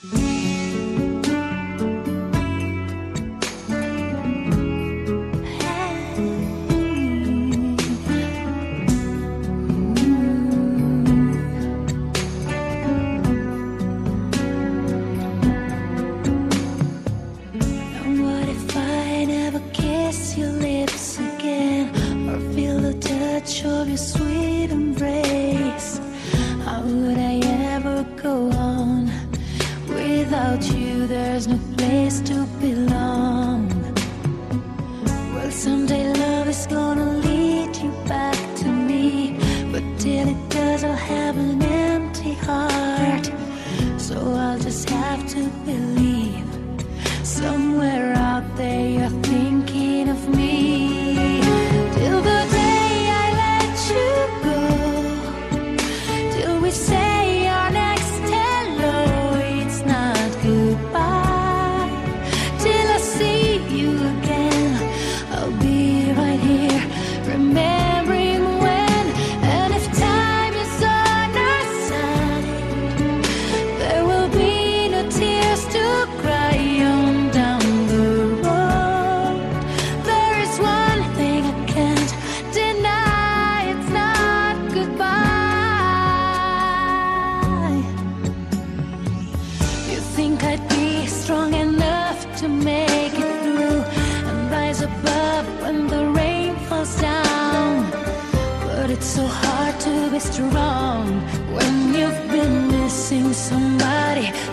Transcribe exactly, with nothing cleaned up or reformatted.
Of your sweet embrace, how would I ever go on? Without you, there's no place to belong. Well, someday love is gonna lead you back to me, but till it does, I'll have an empty heart. So I'll just have to believe somewhere out there you're thinking of me. Till the day say our next hello, it's not goodbye. Till I see you again, I'll be right here, remembering when. And if time is on our side, there will be no tears to cry on down the road. There is one thing I can't deny, it's not goodbye. Think I'd be strong enough to make it through and rise above when the rain falls down. But it's so hard to be strong when you've been missing somebody